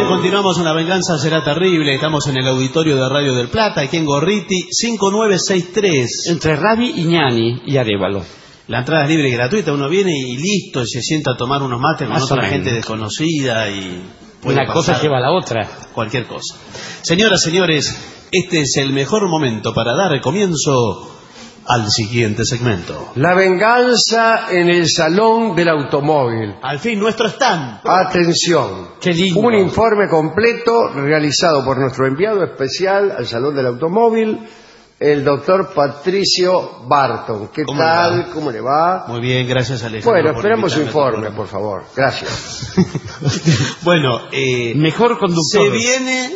Continuamos en La Venganza Será Terrible. Estamos en el auditorio de Radio del Plata, aquí en Gorriti 5963. Entre Rabi y Ñani y Arévalo. La entrada es libre y gratuita. Uno viene y listo, y se sienta a tomar unos mates con otra gente desconocida y una cosa lleva a la otra. Cualquier cosa. Señoras, señores, este es el mejor momento para dar comienzo al siguiente segmento. La venganza en el Salón del Automóvil. Al fin, nuestro stand. Atención. Qué lindo. Un informe completo realizado por nuestro enviado especial al Salón del Automóvil, el doctor Patricio Barton. ¿Qué tal? ¿Cómo le va? Muy bien, gracias, Alejandro. Bueno, esperamos su informe, por favor. Gracias. Bueno, mejor conductor. Se viene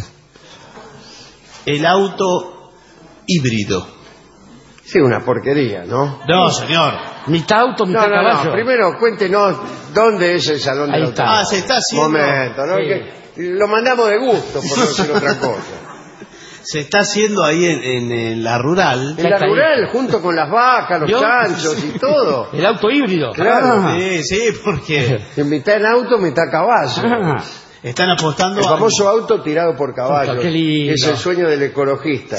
el auto híbrido. Sí, una porquería, ¿no? No, señor. Mitad auto, mitad caballo. No. Primero, cuéntenos dónde es el Salón del Automóvil. Ah, se está haciendo. Momento, ¿no? Sí. Que lo mandamos de gusto, por no decir otra cosa. Se está haciendo ahí en la rural. En la rural, junto con las vacas, los chanchos y todo. El auto híbrido. Claro. Sí, porque mitad en auto, mitad caballo. están apostando El famoso auto tirado por caballos. Qué lindo. Es el sueño del ecologista.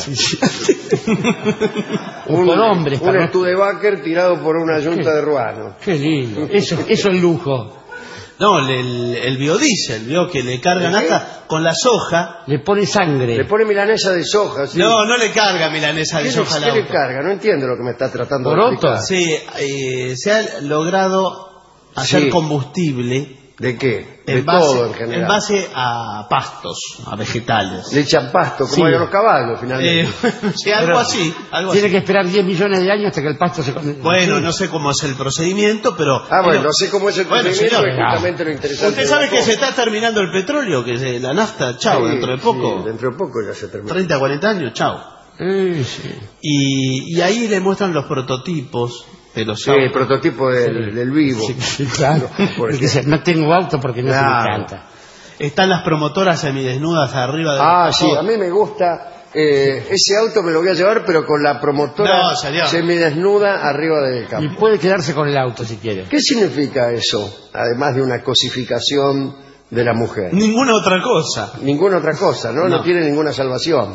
Un hombre. Un Studebaker tirado por una yunta de ruano. Qué lindo. Eso es lujo. No, el biodiesel, vio que le cargan hasta con la soja. Le pone sangre. Le pone milanesa de soja. ¿Sí? No le carga milanesa de soja al ¿Qué le auto. carga? No entiendo lo que me está tratando de ¿Poroto? explicar. Sí, se ha logrado hacer combustible. ¿De qué? De todo en general. En base a pastos, a vegetales. Le echan pasto, como a los caballos, finalmente. Sí, algo así. Tiene que esperar 10 millones de años hasta que el pasto se... Bueno, no sé cómo es el procedimiento, pero... Bueno, no sé cómo es el procedimiento, señor, es justamente lo interesante. Usted sabe que se está terminando el petróleo, que la nafta, chao, dentro de poco. Sí, dentro de poco ya se termina. 30, 40 años, chao. Sí. Y ahí le muestran los prototipos de los autos. El prototipo del Vivo. Sí, claro. Porque dice, no tengo auto porque no se me encanta. Están las promotoras semidesnudas arriba del sí, a mí me gusta. Ese auto me lo voy a llevar, pero con la promotora semidesnuda arriba del capó. Y puede quedarse con el auto si quiere. ¿Qué significa eso? Además de una cosificación de la mujer. Ninguna otra cosa. Ninguna otra cosa, ¿no? No tiene ninguna salvación.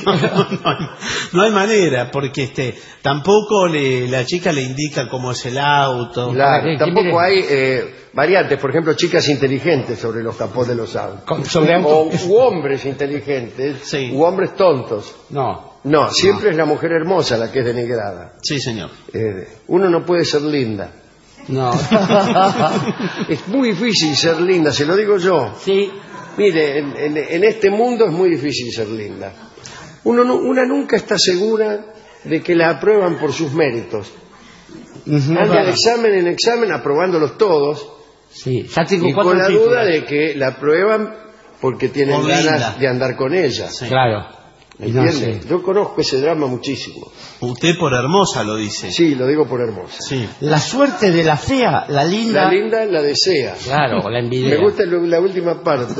No hay manera, porque tampoco la chica le indica cómo es el auto. Claro, tampoco hay variantes, por ejemplo, chicas inteligentes sobre los capós de los autos. U hombres inteligentes, u hombres tontos. No, siempre es la mujer hermosa la que es denigrada. Sí, señor. Uno no puede ser linda. No. Es muy difícil ser linda, se lo digo yo. Sí. Mire, en este mundo es muy difícil ser linda. Una nunca está segura de que la aprueban por sus méritos. Anda de examen en examen, aprobándolos todos. Sí. Ya tengo y con la duda de que la aprueban porque tienen ganas de andar con ella. Sí. Claro. ¿Entiende? Yo conozco ese drama muchísimo. Usted por hermosa lo dice. Sí, lo digo por hermosa. Sí. La suerte de la fea, la linda... La linda la desea. Claro, la envidia. Me gusta la última parte.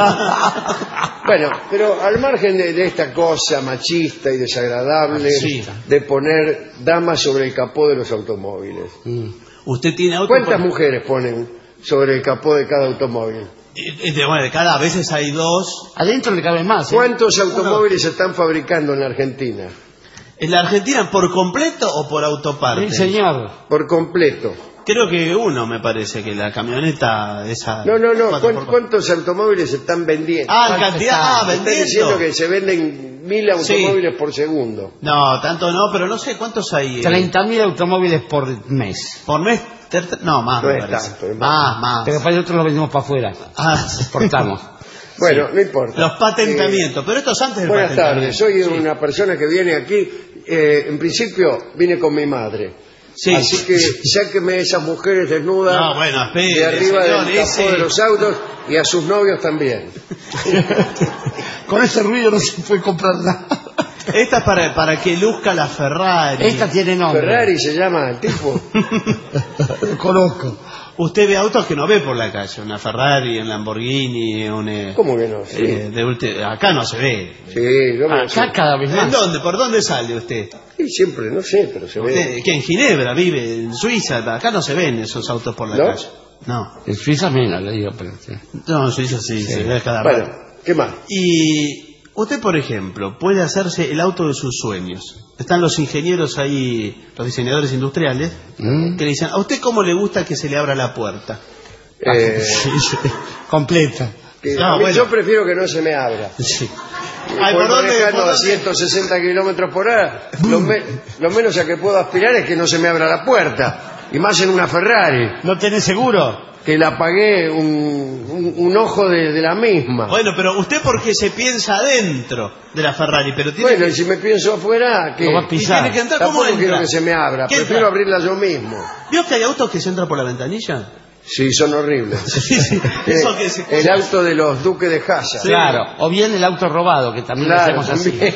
Bueno, pero al margen de esta cosa machista y desagradable de poner damas sobre el capó de los automóviles. ¿Usted tiene auto? ¿Cuántas mujeres ponen sobre el capó de cada automóvil? Bueno, cada vez hay dos. Adentro le caben más. ¿Cuántos automóviles se están fabricando en la Argentina? ¿En la Argentina por completo o por autoparte? Sí, señor. Por completo. Creo que uno, me parece, que la camioneta esa... No. ¿Cuántos automóviles se están vendiendo? En cantidad, vendiendo. Están diciendo que se venden 1000 automóviles por segundo. No, tanto no, pero no sé cuántos hay. 30.000 automóviles por mes. ¿Por mes? No, más. No es tanto. Más. Pero para nosotros lo vendemos para afuera. Exportamos. Bueno, no importa. Los patentamientos, pero esto es antes del Buenas patentamiento. tardes, soy una persona que viene aquí. En principio vine con mi madre. Sí. Así que sáqueme esas mujeres desnudas de arriba del capó de los autos y a sus novios también. Con ese ruido no se puede comprar nada. Esta es para que luzca la Ferrari. Esta tiene nombre. Ferrari se llama el tipo. Conozco. Usted ve autos que no ve por la calle, una Ferrari, un Lamborghini, ¿Cómo que no? Sí. Acá no se ve. Sí, yo acá cada vez más. ¿En dónde? ¿Por dónde sale usted? Sí, siempre, no sé, pero se ve. ¿Qué en Ginebra vive? ¿En Suiza? Acá no se ven esos autos por la calle. No. En Suiza menos, le digo. Pero, sí. No, en Suiza sí. Se ve cada Bueno, rato. ¿qué más? Y usted, por ejemplo, puede hacerse el auto de sus sueños. Están los ingenieros ahí, los diseñadores industriales, que le dicen, ¿a usted cómo le gusta que se le abra la puerta? Completa. Yo prefiero que no se me abra. Sí. Ay, manejando a 160 kilómetros por hora, lo menos a que puedo aspirar es que no se me abra la puerta. Y más en una Ferrari. ¿No tenés seguro? Que la pagué un ojo de la misma. Bueno, pero usted porque se piensa adentro de la Ferrari, pero tiene Bueno, y si me pienso afuera, ¿qué? Lo va a pisar. tiene que entrar. Tampoco ¿Cómo quiero entra? que se me abra, ¿Qué prefiero entra? abrirla yo mismo. ¿Vio que hay autos que se entran por la ventanilla? Sí, son horribles. Eso que se... El auto de los duques de Hazard. Sí. Claro, o bien el auto robado, que también Claro, lo hacemos así. también.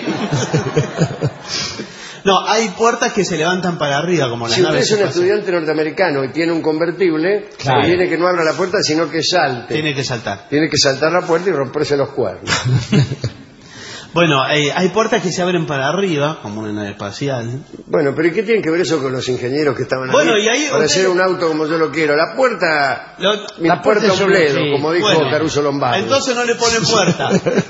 No, hay puertas que se levantan para arriba, como las Si usted naves es un espaciales. estudiante norteamericano y tiene un convertible, Claro. conviene que no abra la puerta, sino que salte. Tiene que saltar. Tiene que saltar la puerta y romperse los cuernos. Bueno, hay puertas que se abren para arriba, como una nave espacial. Bueno, pero ¿y qué tiene que ver eso con los ingenieros que estaban Bueno, ahí y ahí para usted- hacer un auto como yo lo quiero? La puerta me La importa puerta un yo bledo, sí. como dijo Bueno, Caruso Lombardi. entonces no le ponen puerta.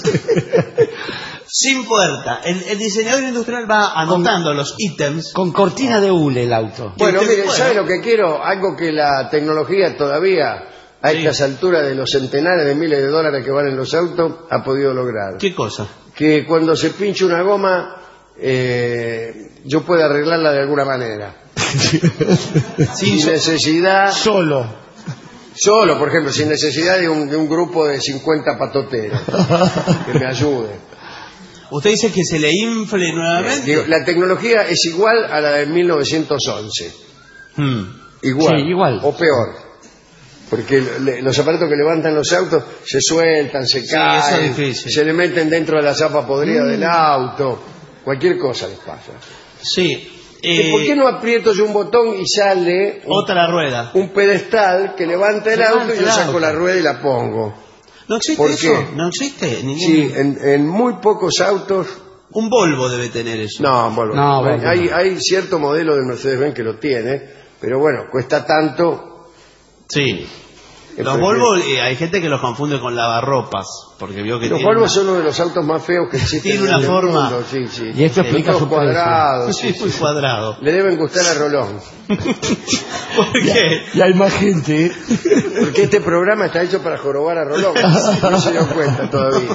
Sin puerta. El diseñador industrial va anotando los ítems. Con cortina de hule el auto. Bueno, Usted- mire, ¿sabe lo que quiero? Algo que la tecnología todavía, a Sí. estas alturas de los centenares de miles de dólares que valen los autos, ha podido lograr. ¿Qué cosa? Que cuando se pinche una goma, yo pueda arreglarla de alguna manera. Sin necesidad... Solo, por ejemplo, sin necesidad de un grupo de 50 patoteros que me ayuden. Usted dice que se le infle nuevamente. Digo, la tecnología es igual a la de 1911. Igual. Sí, igual. O peor. Porque los aparatos que levantan los autos se sueltan, se eso caen, es difícil. se le meten dentro de la chapa podrida del auto. Cualquier cosa les pasa. Sí. ¿Y por qué no aprieto yo un botón y sale Otra rueda. un pedestal que levanta el Levanta auto y el yo saco auto. la rueda y la pongo? ¿No existe ¿Por eso? qué? No existe ningún... Sí, en muy pocos autos... Un Volvo debe tener eso. No, bueno, No, bueno. hay cierto modelo de Mercedes-Benz que lo tiene, pero bueno, cuesta tanto. Sí. Los prefiero. Volvo, hay gente que los confunde con lavarropas, porque vio que Los tiene Volvo una- son uno de los autos más feos que existen. Tiene en una el forma. mundo, sí, sí. Y esto explica Todos su precio. cuadrados, Sí, muy cuadrado. Le deben gustar a Rolón, ¿Por qué? Y hay más gente, ¿eh? porque este programa está hecho para jorobar a Rolón. No se dio cuenta todavía.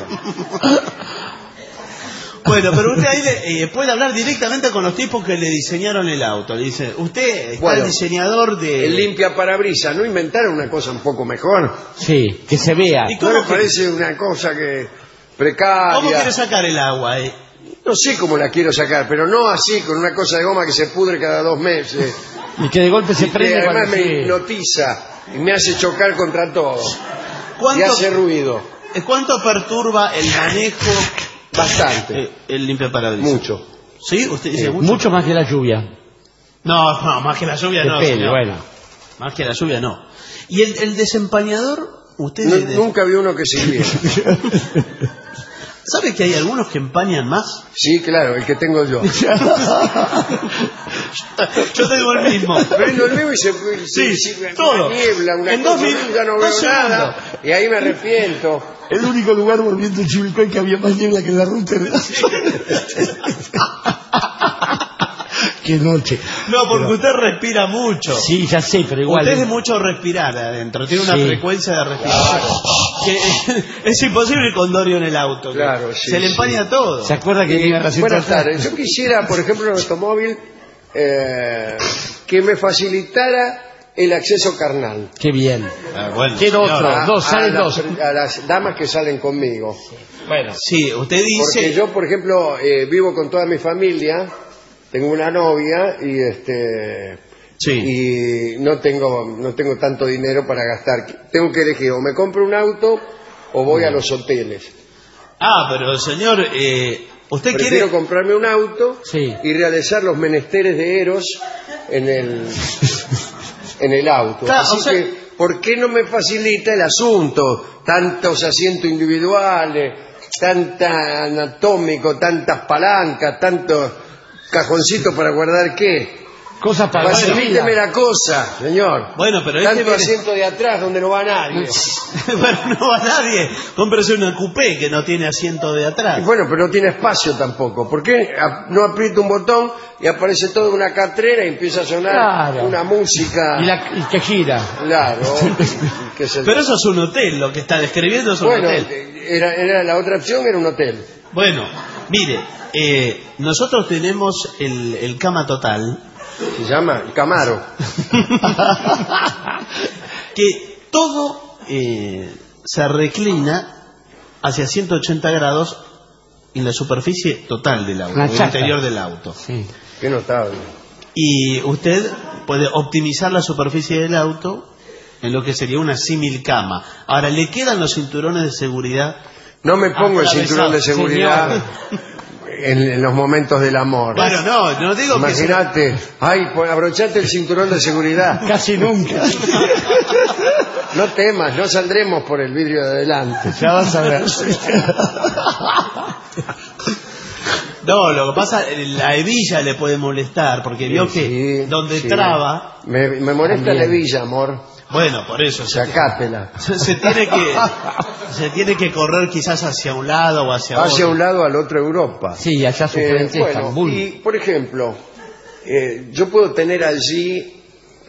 Bueno, pero usted ahí puede hablar directamente con los tipos que le diseñaron el auto. Le dice, usted es Bueno, el diseñador de... El limpia parabrisas, ¿no inventaron una cosa un poco mejor? Sí, que se vea. ¿Y ¿No cómo, le parece una cosa que precaria? cómo quiere sacar el agua? No sé cómo la quiero sacar, pero no así, con una cosa de goma que se pudre cada 2 meses. Y que de golpe se Que prende además cuando me se... hipnotiza y me hace chocar contra todo. Y ¿Cuánto, hace ruido. ¿Cuánto perturba el manejo Bastante. el limpiaparabrisas? Mucho. ¿Sí? ¿Usted dice mucho? Mucho más que la lluvia. No, más que la lluvia no. Depende, señor. bueno. Más que la lluvia no. ¿Y el desempañador? ¿Usted Nunca vi uno que sirviera. sabe que hay algunos que empañan más? Sí, claro, el que tengo yo. Yo tengo el mismo. Prendo el mío y se todo. una niebla, una En cosa, 2 minutos, ya no 2 veo nada. Y ahí me arrepiento. El único lugar volviendo en Chivilcoy que había más niebla que en la ruta. Qué noche. No, porque usted respira mucho. Sí, ya sé, pero igual. Usted es de mucho respirar adentro, tiene una Sí. frecuencia de respiración que es imposible con Dorio en el auto. que Claro, sí, se le empaña todo. ¿Se acuerda que tenía razón? Buenas tardes. Yo quisiera, por ejemplo, en el automóvil, que me facilitara el acceso carnal. Qué bien. Bueno, Quiero señor. otro. Dos, salen dos. A las damas que salen conmigo. Bueno. Sí, usted Porque dice... yo, por ejemplo, vivo con toda mi familia, tengo una novia Sí. y no tengo tanto dinero para gastar. Tengo que elegir, o me compro un auto o voy a los hoteles. Ah, pero señor, usted Prefiero quiere... comprarme un auto Sí. y realizar los menesteres de Eros en el auto. Claro, Así o sea- que, ¿por qué no me facilita el asunto? Tantos asientos individuales, tanta anatómico, tantas palancas, tantos cajoncitos para guardar qué. Cosa para Facilíteme la cosa, señor. Bueno, pero tanto asiento de atrás donde no va nadie. Bueno, no va nadie. Cómprese una coupé que no tiene asiento de atrás. Y bueno, pero no tiene espacio tampoco. ¿Por qué no aprieta un botón y aparece toda una catrera y empieza a sonar una música? Y que gira. Claro. Pero eso es un hotel, lo que está describiendo es un hotel. Era la otra opción era un hotel. Bueno, mire, nosotros tenemos el Cama Total. Se llama Camaro. Que todo se reclina hacia 180 grados en la superficie total del auto, en el interior del auto. Sí. Qué notable. Y usted puede optimizar la superficie del auto en lo que sería una símil cama. Ahora, ¿le quedan los cinturones de seguridad? No me pongo el cinturón de seguridad en los momentos del amor. Bueno, no digo. Imagínate, pues abrochate el cinturón de seguridad. Casi nunca. No temas, no saldremos por el vidrio de adelante. Ya vas a ver. No, lo que pasa, la hebilla le puede molestar, porque vio que donde traba... Me molesta la hebilla, amor. Bueno, por eso. Sacátela. Se tiene que correr quizás hacia un lado o hacia otro. Hacia un lado, al otro Europa. Sí, allá su frente Estambul. Y, por ejemplo, yo puedo tener allí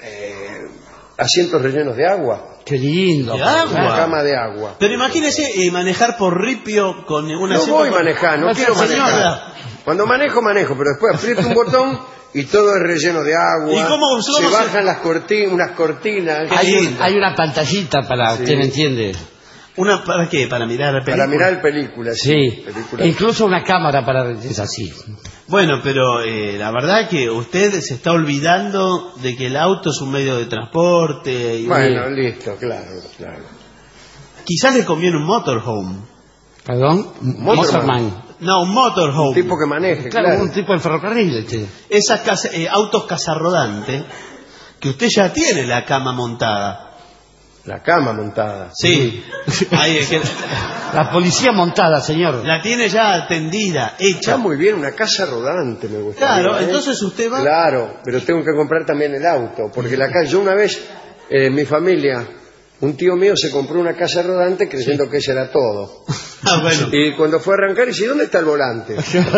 asientos rellenos de agua. Qué lindo. ¿De agua? Una cama de agua. Pero imagínese manejar por ripio con una... No voy a manejar, no quiero manejar. Cuando manejo, pero después aprieto un botón y todo es relleno de agua. ¿Y cómo se bajan unas cortinas. Hay una pantallita para, usted me entiende. ¿Para qué? ¿Para mirar películas? Para mirar películas. Sí. Incluso una cámara para... Es así. Bueno, pero la verdad que usted se está olvidando de que el auto es un medio de transporte. Bueno, listo, claro. Quizás le conviene un motorhome. ¿Perdón? Motorman. No, un motorhome. Un tipo que maneje, claro. Un tipo de ferrocarril. Esas autos cazarodantes que usted ya tiene la cama montada. La cama montada. Sí. Ahí es que... La policía montada, señor. La tiene ya tendida, hecha. Está muy bien, una casa rodante me gusta. Claro, entonces usted va... Claro, pero tengo que comprar también el auto, porque yo una vez, mi familia, un tío mío se compró una casa rodante creyendo que ese era todo. Bueno. Y cuando fue a arrancar, dice, ¿dónde está el volante?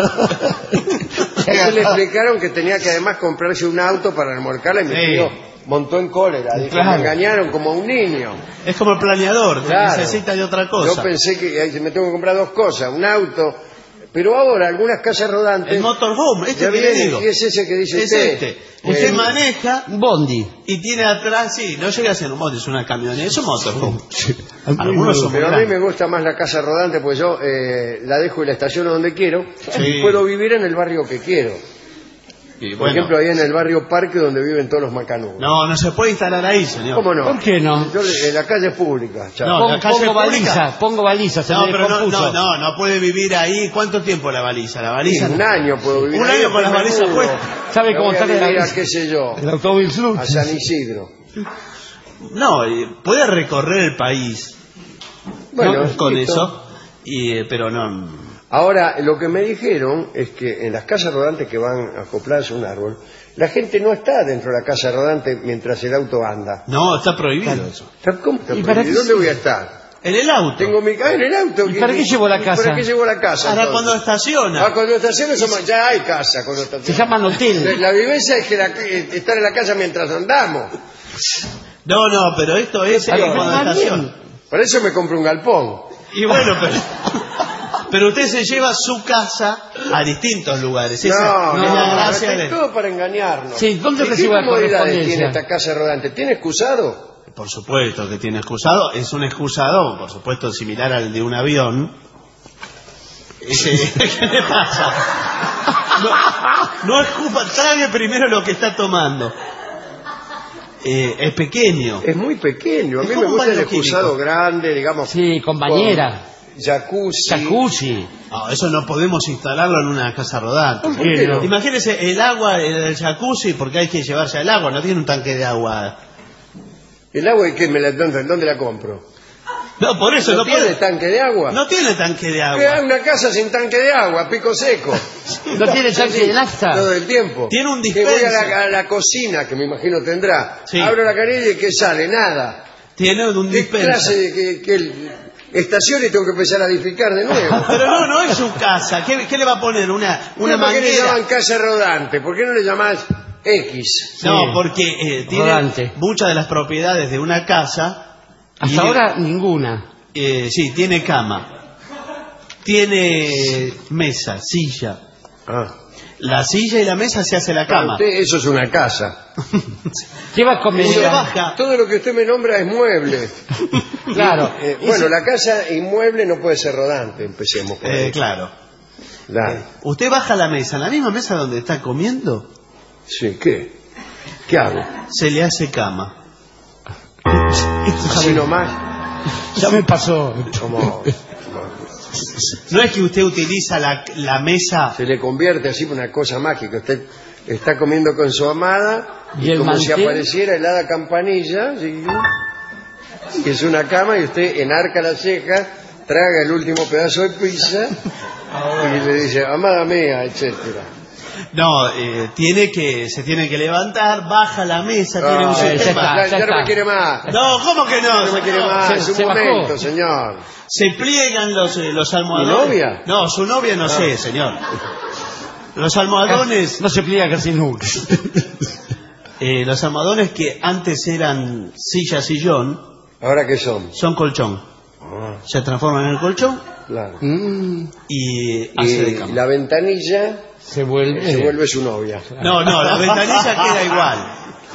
Entonces le explicaron que tenía que además comprarse un auto para remolcarla y mi tío montó en cólera. Dijo, me engañaron como a un niño. Es como el planeador, necesita de otra cosa. Yo pensé que me tengo que comprar dos cosas, un auto. Pero ahora algunas casas rodantes... El motorhome, que le digo. Y es ese que dice usted. Usted maneja... Un bondi. Y tiene atrás, no llega a ser un bondi, es una camioneta, es un motorhome. Algunos son pero a mí me gusta más la casa rodante, pues yo la dejo y la estaciono donde quiero. Y puedo vivir en el barrio que quiero. Por ejemplo, ahí en el barrio Parque, donde viven todos los macanudos. No se puede instalar ahí, señor. ¿Cómo no? ¿Por qué no? En la calle pública. Pongo balizas. No, pero no puede vivir ahí. ¿Cuánto tiempo la baliza? Un año puedo vivir. Un año con las balizas puestas. ¿Sabe cómo está la baliza? Qué sé yo. El automóvil Lux. A San Isidro. No, puede recorrer el país. Bueno, con eso. Pero no... Ahora, lo que me dijeron es que en las casas rodantes que van acopladas a un árbol, la gente no está dentro de la casa rodante mientras el auto anda. No, está prohibido eso. ¿Cómo está prohibido? ¿Dónde voy a estar? En el auto. Tengo en el auto. ¿Y para qué llevo la casa? ¿Para qué llevo la casa? Ahora cuando estaciona. Cuando estaciona ya hay casa. Se llaman hotel. La vivencia es que estar en la casa mientras andamos. No, pero esto es cuando estaciona. Por eso me compro un galpón. Y bueno, pero usted se lleva su casa a distintos lugares. Esa es la gracia de... todo para engañarnos. Sí, ¿dónde recibe la correspondencia? ¿Tiene esta casa rodante? ¿Tiene excusado? Por supuesto que tiene excusado. Es un excusado, por supuesto, similar al de un avión. ¿Qué le pasa? No escupa, trague primero lo que está tomando. Es pequeño. Es muy pequeño. A mí me gusta el excusado grande, digamos. Sí, con bañera. Jacuzzi. No, eso no podemos instalarlo en una casa rodante. ¿Por qué no? Imagínese el agua del jacuzzi, porque hay que llevarse el agua, no tiene un tanque de agua. ¿El agua y qué? ¿Dónde la compro? No, por eso ¿No tiene tanque de agua? No tiene tanque de agua. Queda una casa sin tanque de agua, pico seco. ¿No tiene tanque de nafta? Todo el tiempo. Tiene un Que dispenser. voy a la cocina, que me imagino tendrá. Sí. Abro la canilla y ¿qué sale? Nada. Tiene un ¿Qué dispenser. clase de estación y tengo que empezar a edificar de nuevo? Pero no es su casa. ¿Qué le va a poner? Una ¿Por qué le manguera? llaman casa rodante? ¿Por qué no le llamás X? No, porque tiene rodante. muchas de las propiedades de una casa. Hasta ahora ninguna. Sí, tiene cama. Tiene mesa, silla. Ah. La silla y la mesa se hace la Para cama. usted eso es una casa. ¿Qué va a comer? Usted baja. Todo lo que usted me nombra es mueble. Claro. Bueno, la casa inmueble no puede ser rodante, empecemos por ahí. Claro. Dale. Usted baja la mesa, la misma mesa donde está comiendo, Sí, ¿qué? ¿Qué hago? se le hace cama. Así nomás, Ya me pasó. como No es que usted utiliza la mesa. se le convierte así en una cosa mágica. Usted está comiendo con su amada ¿Y el como si mantel? apareciera el hada campanilla, ¿sí? Que es una cama y usted enarca las cejas, traga el último pedazo de pizza y le dice, amada mía, etcétera. No, se tiene que levantar, baja la mesa, tiene un sistema. Ya no me quiere más. No, ¿cómo que no? No me quiere señor? más. Es un se bajó. momento, señor. Se pliegan los almohadones. ¿Mi novia? No, su novia no sé, señor. Los almohadones, No se pliega casi nunca. los almohadones que antes eran silla-sillón, ¿Ahora qué son? son colchón. Ah, Se transforman en el colchón claro. y hace de Y cama. la ventanilla Se vuelve. se vuelve su novia. No, la ventanilla queda igual.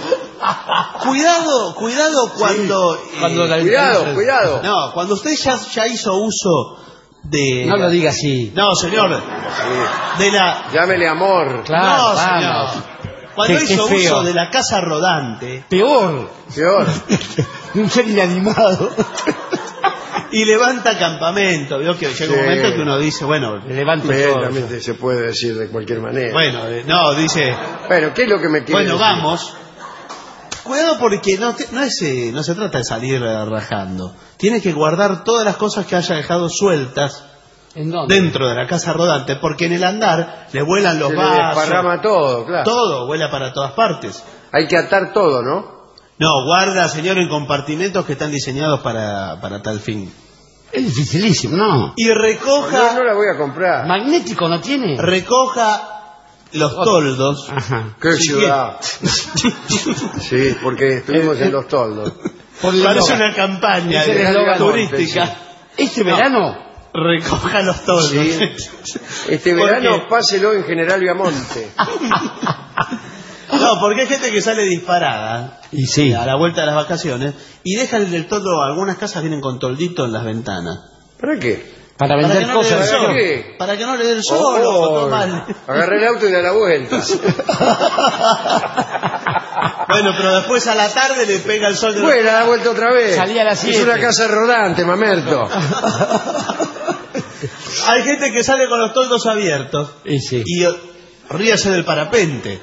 Cuidado cuando... Cuando la- Cuidado. No, cuando usted ya hizo uso de... No lo diga así. No, señor. Sí. De la... Llámele amor. Claro, no, vamos. señor. Cuando Qué hizo feo. uso de la casa rodante Peor. Peor. Un ser inanimado. y levanta campamento, vio que llega un Sí. momento que uno dice, bueno, Le levanto Bien, todo. también se puede decir de cualquier manera. bueno, no, dice, Bueno, ¿qué es lo que me quiere bueno, decir? vamos. Cuidado porque no se trata de salir rajando. Tiene que guardar todas las cosas que haya dejado sueltas ¿En dónde? dentro de la casa rodante, porque en el andar le vuelan los Se le vasos, desparrama todo, claro. todo vuela para todas partes. Hay que atar todo, ¿no? No, guarda, señor, en compartimentos que están diseñados para tal fin. Es dificilísimo, ¿no? Y recoja, No la voy a comprar. ¿Magnético no tiene? recoja los toldos. Ajá. ¡Qué Sí, ciudad! Sí, porque estuvimos en Los Toldos. Por el Parece eslogan. una campaña Es el eslogan turística. Este verano. Recoja los toldos. Sí. Este ¿Por verano qué? páselo en General Viamonte. No, porque hay gente que sale disparada Y sí. a la vuelta de las vacaciones y dejan el toldo. Algunas casas vienen con toldito en las ventanas. ¿Para qué? Para Para que vender no le dé el cosas. sol. ¿Qué? Para que no le dé el sol. Oh, toma. agarra el auto y da la vuelta. Bueno, pero después a la tarde le pega el sol de Bueno, da vuelta otra vez. Salí a las Es 7. una casa rodante, mamerto. Hay gente que sale con los toldos abiertos Y sí. y ríase del parapente.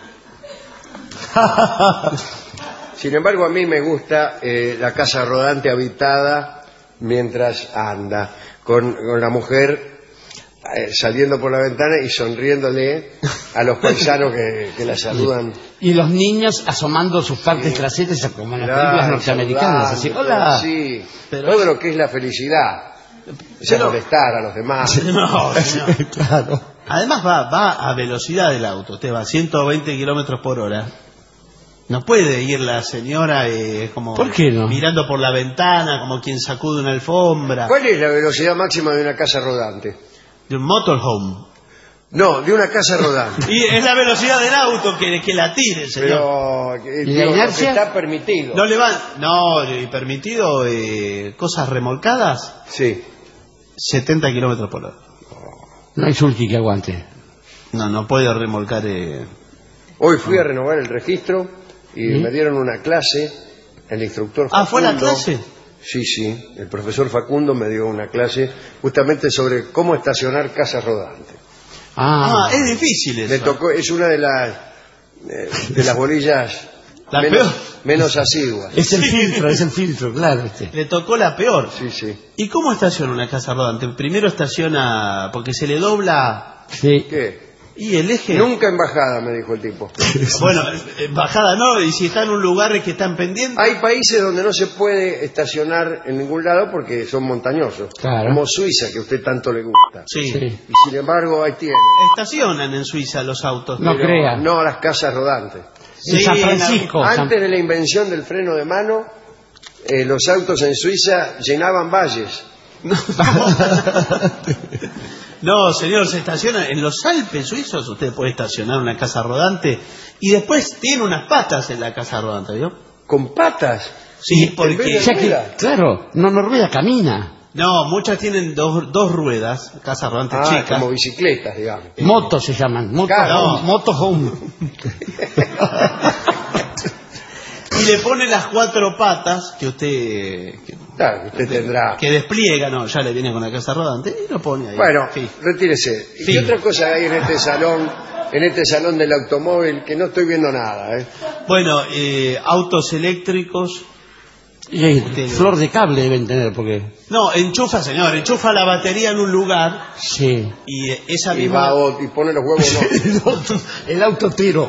Sin embargo, a mí me gusta la casa rodante habitada mientras anda, con la mujer saliendo por la ventana y sonriéndole a los paisanos que la saludan. Y los niños asomando sus partes traseras como en las Claro, películas norteamericanas. Así, hola. Sí, Pero- todo lo que es la felicidad. O sea, molestar a los demás. No, señor. Claro. Además va a velocidad del auto. Usted va a 120 kilómetros por hora. No puede ir la señora como ¿Por qué no? mirando por la ventana, como quien sacude una alfombra. ¿Cuál es la velocidad máxima de una casa rodante? De un motorhome. No, de una casa rodante. Y es la velocidad del auto que la tire, señor. Pero, ¿Y la digo, lo que inercia? está permitido. No le van. No, y permitido cosas remolcadas, Sí. 70 kilómetros por hora. No hay sulky que aguante. No puede remolcar. Hoy fui a renovar el registro y me dieron una clase. El instructor Facundo. Ah, ¿fue la clase? Sí, sí. El profesor Facundo me dio una clase justamente sobre cómo estacionar casas rodantes. Ah, es difícil eso. Me tocó, es una de las bolillas menos asiduas. Es el filtro, claro. Le tocó la peor. Sí. ¿Y cómo estaciona una casa rodante? Primero estaciona porque se le dobla... Sí. ¿Qué? Y el eje... Nunca en bajada, me dijo el tipo. Bueno, bajada no, y si está en un lugar que están pendientes... Hay países donde no se puede estacionar en ningún lado porque son montañosos. Claro. Como Suiza, que a usted tanto le gusta. Sí. Y sin embargo, ahí tiene. Estacionan en Suiza los autos. No Pero crea. no las casas rodantes. En San Francisco. Antes de la invención del freno de mano, los autos en Suiza llenaban valles. No, señor, se estaciona en los Alpes suizos. Usted puede estacionar una casa rodante y después tiene unas patas en la casa rodante, ¿vio? ¿Con patas? Sí, porque... O sea que, claro, no rueda, camina. No, muchas tienen dos ruedas, casas rodantes chicas. Como bicicletas, digamos. Motos se llaman. Motorhome. Y le pone las 4 patas que usted... Claro, usted tendrá. Que despliega, no, ya le viene con la casa rodante y lo pone ahí. Bueno, sí. Retírese. ¿Y qué otra cosa hay en este salón del automóvil que no estoy viendo nada? Bueno, autos eléctricos. Y flor de cable deben tener, porque... No, enchufa la batería en un lugar. Sí. Y esa misma... Y pone los huevos, no. El auto tiro.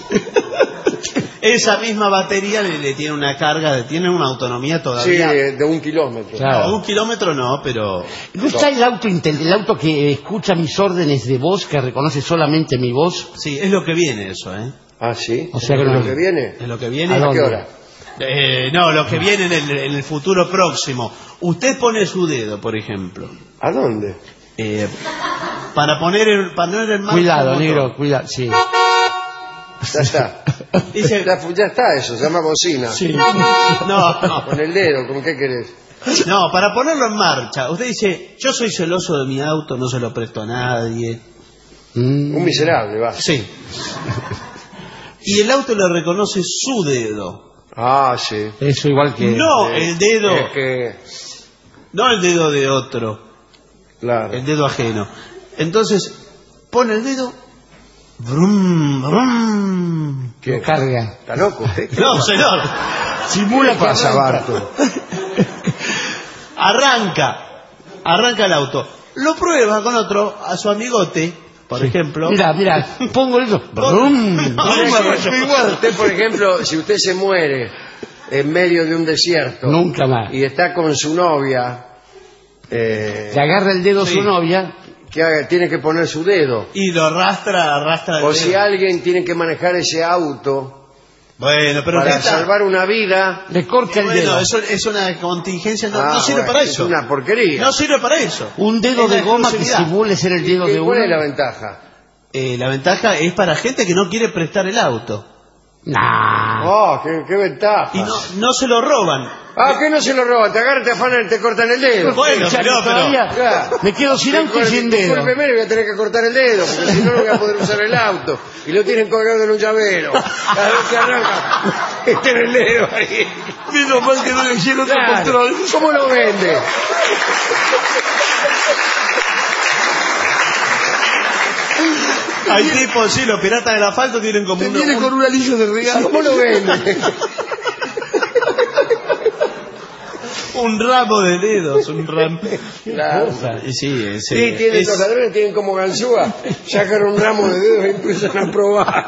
Esa misma batería le tiene una carga, tiene una autonomía todavía. Sí, de 1 kilómetro. Claro. No, 1 kilómetro no, pero... ¿No está el auto que escucha mis órdenes de voz, que reconoce solamente mi voz? Sí, es lo que viene eso, ¿eh? Ah, sí. O sea que ¿Es no. lo que viene? Es lo que viene. ¿A qué hora? No, lo que viene en el futuro próximo. Usted pone su dedo, por ejemplo. ¿A dónde? Para poner en marcha... Cuidado, negro, cuidado, sí. Ya está. Dice, Ya está eso, se llama bocina. Sí. no, Con el dedo, ¿con qué querés? no, para ponerlo en marcha. Usted dice, yo soy celoso de mi auto, no se lo presto a nadie. Un miserable, va. Sí. Y el auto le reconoce su dedo. Ah, sí. Eso igual que... No el dedo. Es que... No el dedo de otro. Claro. El dedo ajeno. Entonces, pone el dedo. Brum, brum. ¿Qué? Lo carga. ¿Está loco usted? No, señor. Simula ¿Qué pasa, Barto? Arranca el auto. Lo prueba con otro, a su amigote, por ejemplo. Mira, pongo eso. Brum. Igual usted, por ejemplo, si usted se muere en medio de un desierto... Nunca más. Y está con su novia... Le agarra el dedo sí. su novia... tiene que poner su dedo. Y lo arrastra el O dedo. si alguien tiene que manejar ese auto Bueno, pero para salvar una vida... Le corta el dedo. Bueno, eso es una contingencia, no sirve para eso. Es una porquería. No sirve para eso. Un dedo Es de la goma que exclusividad. simule ser el dedo de uno. ¿Cuál es la ventaja? La ventaja es para gente que no quiere prestar el auto. Nah. Oh, qué ventaja. Y no se lo roban. Ah, ¿qué no se lo roban? Te agarran, te afanan y te cortan el dedo. Bueno, pero... Claro. Me quedo sin auto y sin dedo. Discúlpeme, le voy a tener que cortar el dedo, porque si no, no voy a poder usar el auto. Y lo tienen colgado en un llavero. Cada vez que arranca, tiene el dedo ahí. Menos mal que no le hicieron otro Claro. control. ¿Cómo lo vende? Hay tipos, sí, los piratas del asfalto tienen como Viene con un anillo de regalo. ¿Cómo lo vende? un ramo de dedos, un ramo. Claro. Sí, Sí, los ladrones tienen como ganzúa, sacan un ramo de dedos y empiezan a probar.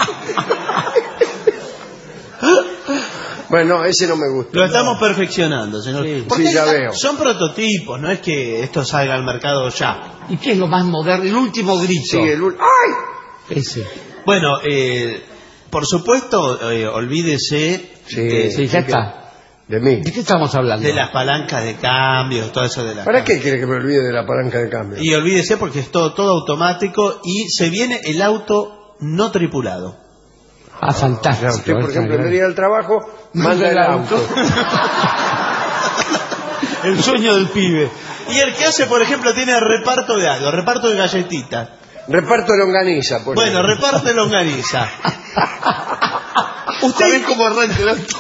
Bueno, ese no me gusta. Lo estamos perfeccionando, señor. Sí, Porque ya veo. Son prototipos, no es que esto salga al mercado ya. ¿Y qué es lo más moderno? El último grito. Sí, ¡ay! Ese. Bueno, por supuesto, olvídese Sí, ya está. De mí. ¿De qué estamos hablando? de las palancas de cambio, todo eso de la... ¿Para qué quiere que me olvide de la palanca de cambio? Y olvídese porque es todo automático y se viene el auto no tripulado. Ah, fantástico. Usted, por ejemplo, en vez de ir al trabajo, manda el auto. El sueño del pibe. Y el que hace, por ejemplo, tiene reparto de algo, reparto de galletitas. Reparto de longaniza, por Bueno, ejemplo. reparte longaniza. ¿Sabés cómo arranca el auto?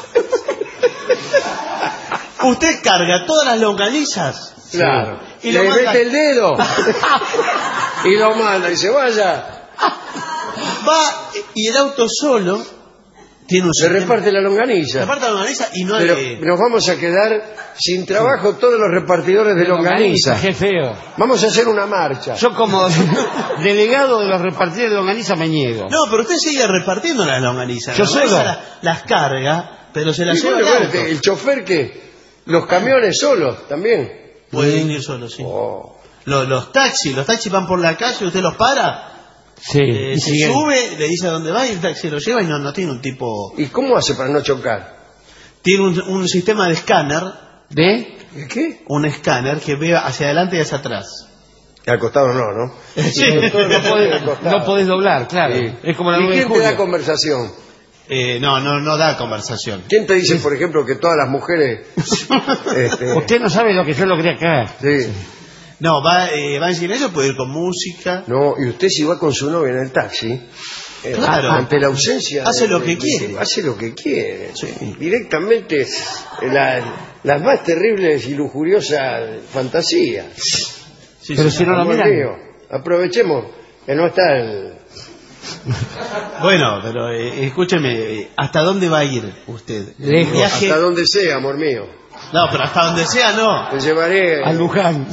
Usted carga todas las longanizas. Claro. Y le lo manda- mete el dedo y lo manda y se vaya. Va y el auto solo Se reparte la longaniza. Se reparte la longaniza y no Pero nos vamos a quedar sin trabajo todos los repartidores de longaniza. Qué feo. Vamos a hacer una marcha. Yo como delegado de los repartidores de longaniza me niego. No, pero usted sigue repartiendo las longanizas. Yo solo. Las carga, pero se las lleva bueno, el auto. el chofer que... Los camiones solos también. Pueden ir solos, sí. Los taxis van por la calle, usted los para... Sí, se sube, le dice a dónde va y el taxi lo lleva y no tiene un tipo... ¿Y cómo hace para no chocar? Tiene un sistema de escáner. ¿De qué? Un escáner que ve hacia adelante y hacia atrás. Al costado no. Sí. No podés doblar, claro. Sí. Es como la ¿Y quién te da conversación? No da conversación. ¿Quién te dice, por ejemplo, que todas las mujeres... Usted no sabe lo que yo logré acá. Sí. No, va en silencio, puede ir con música. No, y usted si va con su novia en el taxi, claro, ante la ausencia... Hace lo que quiere. Hace lo que quiere. Sí. Directamente las más terribles y lujuriosas fantasías. Sí, pero si no lo miran... Aprovechemos que no está el... Bueno, pero escúcheme, ¿hasta dónde va a ir usted? Lejos. Hasta donde sea, amor mío. No, pero hasta donde sea no. Te llevaré... A Luján.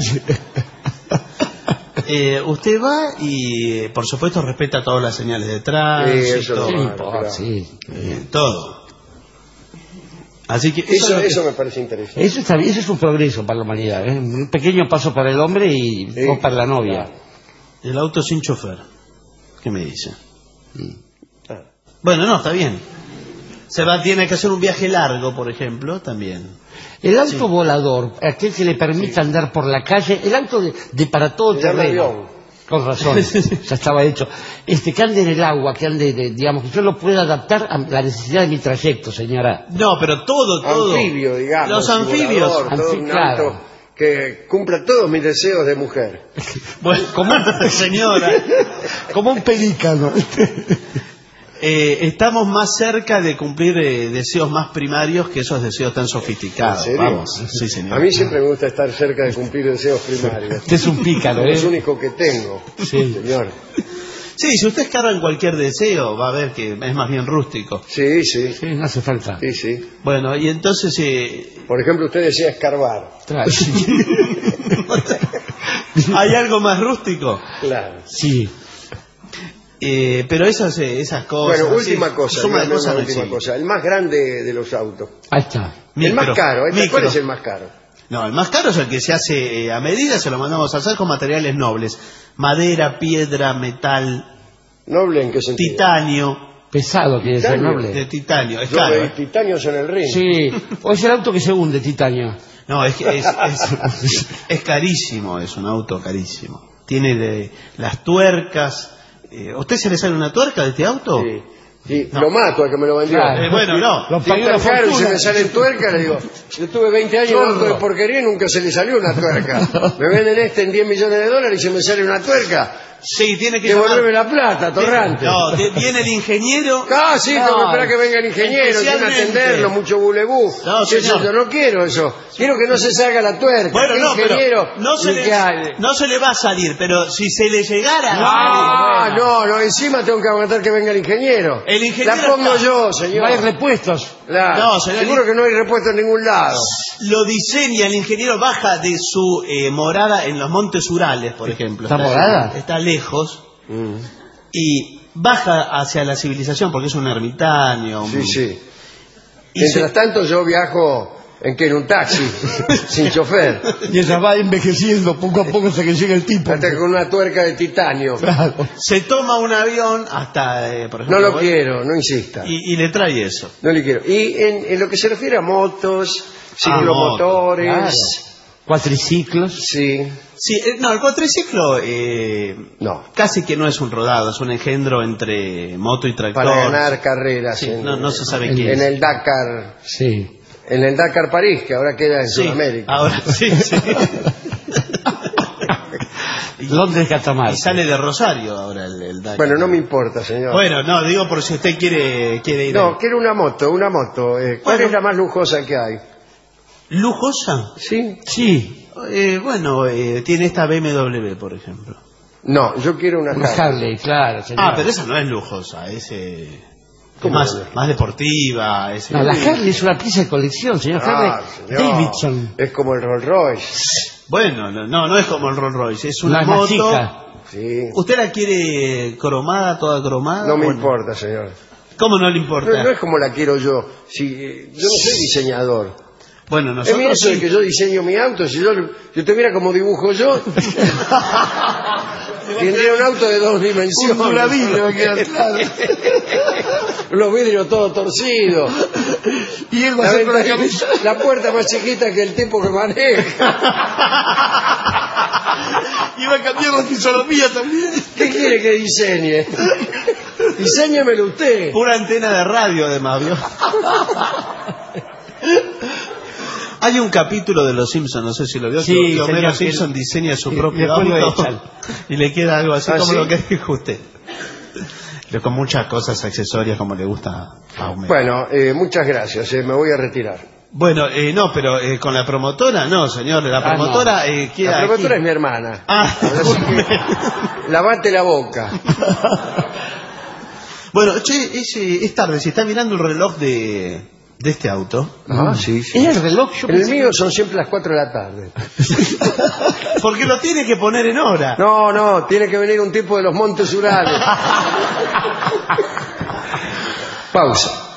Usted va y, por supuesto, respeta todas las señales de tránsito. Todo. Así que eso me parece interesante. Eso está bien, eso es un progreso para la humanidad. Un pequeño paso para el hombre y dos para la novia. El auto sin chofer. ¿Qué me dice? Bueno, no, está bien. Tiene que hacer un viaje largo, por ejemplo, también. El auto volador, aquel que le permite andar por la calle, el auto de para todo el terreno. Con razón, ya estaba hecho. Que ande en el agua, que ande, digamos, que yo lo pueda adaptar a la necesidad de mi trayecto, señora. No, pero todo. Anfibio, digamos. Los anfibios. Un auto que cumpla todos mis deseos de mujer. Bueno, señora. Como un pelícano. Estamos más cerca de cumplir deseos más primarios que esos deseos tan sofisticados. ¿En serio? Vamos, sí, señor. A mí siempre me gusta estar cerca de cumplir deseos primarios. Usted es un pícaro, Es lo único que tengo, señor. Sí, si usted escarba en cualquier deseo, va a ver que es más bien rústico. Sí. Sí, no hace falta. Sí. Bueno, y entonces... Por ejemplo, usted decía escarbar. Claro. ¿Hay algo más rústico? Claro. Sí. Pero esas cosas... Bueno, última cosa. Última cosa. El más grande de los autos. Ahí está. El más caro. ¿Cuál es el más caro? No, el más caro es el que se hace a medida, se lo mandamos a hacer con materiales nobles. Madera, piedra, metal... ¿Noble en qué sentido? Titanio. Pesado quiere ser noble. De titanio, es Yo caro. titanios en el ring. Sí, o es el auto que se hunde, titanio. No, es carísimo, es un auto carísimo. Tiene las tuercas... ¿Usted se le sale una tuerca de este auto? Sí, no. Lo mato al que me lo vendió. Claro. Bueno, no. Lo Si pagué es tan una caro y fortuna. se me sale tuerca, le digo, yo tuve 20 años en un auto de porquería y nunca se le salió una tuerca. Me venden en 10 millones de dólares y se me sale una tuerca. Sí, tiene que devolverme la plata, torrante. No, viene el ingeniero. Sí, tengo que esperar que venga el ingeniero, sin atenderlo, mucho bulebú. No, yo no quiero eso. Quiero que no se salga la tuerca. Bueno, no, ingeniero, pero no se le va a salir, pero si se le llegara... No, encima tengo que aguantar que venga el ingeniero. El ingeniero la pongo yo, señor. No hay repuestos. Claro. No, señor, seguro que no hay repuesto en ningún lado. Lo diseña el ingeniero, baja de su morada en los Montes Urales, por ejemplo. ¿Está morada? Está lejos. Y baja hacia la civilización porque es un ermitaño. Sí. Mientras tanto yo viajo en un taxi, sin chofer. Y ella va envejeciendo poco a poco hasta que llega el tipo. Hasta con una tuerca de titanio. Claro. Se toma un avión hasta, por ejemplo... No lo quiero, no insista. Y le trae eso. No le quiero. Y en lo que se refiere a motos, ciclomotores... Claro. Cuatriciclos. Sí, el cuatriciclo casi que no es un rodado, es un engendro entre moto y tractor. para ganar carreras. Sí, no se sabe quién en es. el Dakar. Sí. En el Dakar París, que ahora queda en Sudamérica. Ahora sí. Londres, Catamarca. Y sale de Rosario ahora el Dakar. Bueno, no me importa, señor. Bueno, no, digo por si usted quiere ir. No, quiero una moto. ¿Cuál es la más lujosa que hay? ¿Lujosa? Sí. Tiene esta BMW, por ejemplo. No, yo quiero una Harley, claro. Señor. Pero esa no es lujosa, Más deportiva. No, la Harley es una pieza de colección, señor Harley Davidson. Es como el Rolls Royce. Bueno, no es como el Rolls Royce, es una moto. Sí. ¿Usted la quiere cromada, toda cromada? No me importa, señor. ¿Cómo no le importa? No es como la quiero yo. Si, yo no soy diseñador. Bueno, nosotros es eso de que yo diseño mi auto. Si yo tuviera como dibujo yo, tendría un auto de 2 dimensiones. Un vidrio va a quedar claro. Los vidrios todos torcidos. Y él va a hacer con la cabeza. La puerta más chiquita que el tipo que maneja. Y va a cambiar la fisonomía también. ¿Qué quiere que diseñe? Diséñemelo usted. Una antena de radio, además, ¿vio? Hay un capítulo de Los Simpsons, no sé si lo vio, que Homero Simpson diseña su propio auto y le queda algo así como lo que dijo usted. Pero con muchas cosas accesorias como le gusta a Homero. Bueno, muchas gracias, me voy a retirar. Bueno, no, pero con la promotora, no, señor, la promotora queda La promotora aquí. Es mi hermana. Lavate la boca. Bueno, che, es tarde, si está mirando el reloj de este auto. Sí. ¿Es el reloj? El mío son siempre las 4 de la tarde. Porque lo tiene que poner en hora. No, tiene que venir un tipo de los Montes Urales. Pausa.